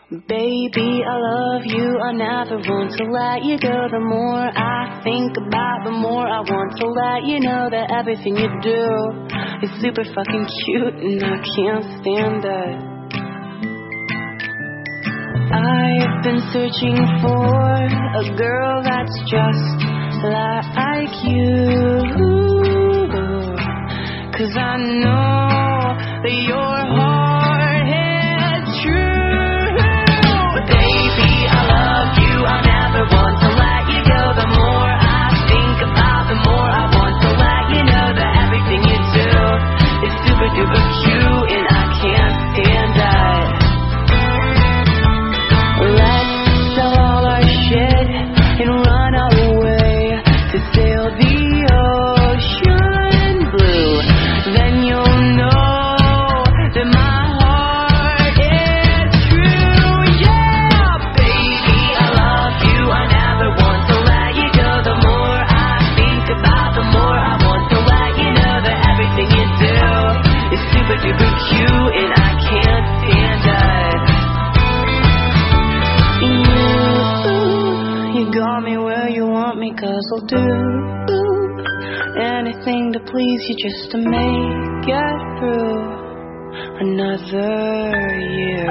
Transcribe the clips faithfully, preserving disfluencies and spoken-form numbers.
Baby, I love you, I never want to let you go. The more I think about, the more I want to let you know that everything you do is super fucking cute and I can't stand it. I've been searching for a girl that's just like you, 'cause I know that your heart is true. Baby, I love you, I never want to let you go. The more I think about, the more I want to let you know that everything you do is super duper cute and I can't stand it. Let's sell all our shit and run away to sail the ocean blue. Then you'll know that my heart is true. Yeah, baby, I love you, I never want to let you go. The more I think about, the more I want to let you know that everything you do is super duper cute and I can't stand it. You, you got me where you want me, 'cause I'll do anything to please you just to make it through another year.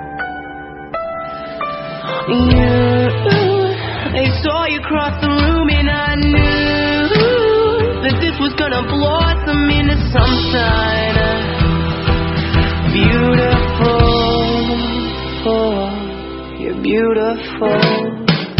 You, I saw you cross the room and I knew that this was gonna blossom into something beautiful. Oh, you're beautiful.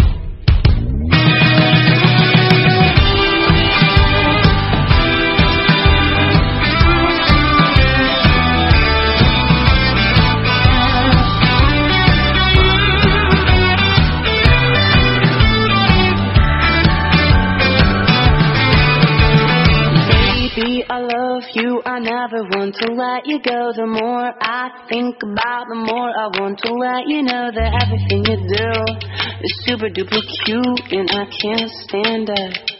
I love you, I never want to let you go. The more I think about, the more I want to let you know that everything you do is super duper cute and I can't stand it.